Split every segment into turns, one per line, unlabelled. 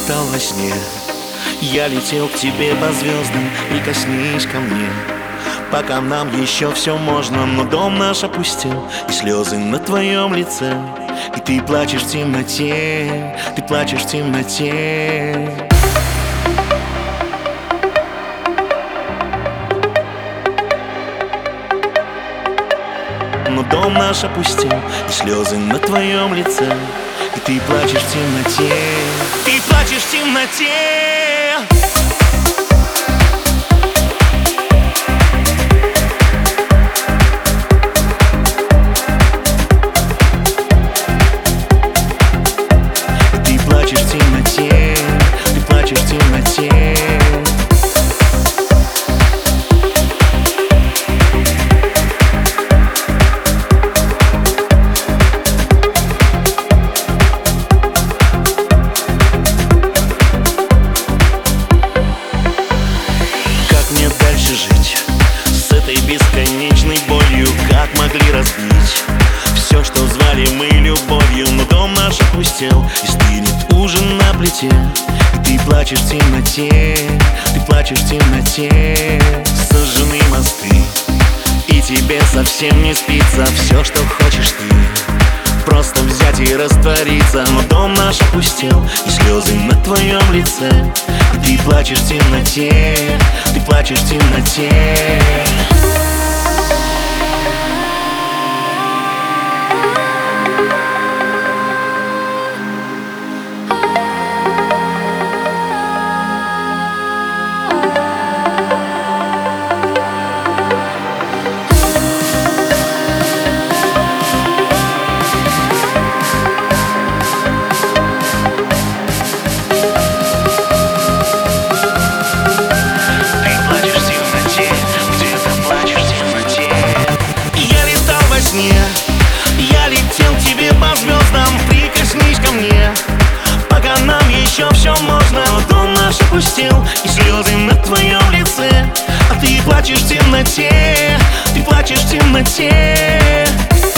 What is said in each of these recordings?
летал во сне, я летел к тебе по звездам. Прикоснись ко мне, пока нам еще все можно. Но дом наш опустел, и слезы на твоем лице, и ты плачешь в темноте, ты плачешь в темноте. Но дом наш опустел, и слезы на твоем лице, и ты плачешь в темноте, ты плачешь в темноте. Ты плачешь в темноте, ты плачешь в темноте. Бесконечной болью, как могли разбить все, что звали мы любовью. Но дом наш опустел, и стынет ужин на плите, и ты плачешь в темноте, ты плачешь в темноте. Сожжены мосты, и тебе совсем не спится. Все, что хочешь ты, просто взять и раствориться. Но дом наш опустел, и слезы на твоем лице, и ты плачешь в темноте, ты плачешь в темноте. Я летел к тебе по звездам. Прикоснись ко мне, пока нам еще все можно. Но дом наш опустел, и слезы на твоем лице, а ты плачешь в темноте, ты плачешь в темноте.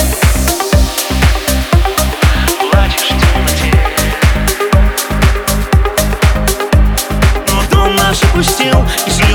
Плачешь в темноте. Но дом наш опустел, и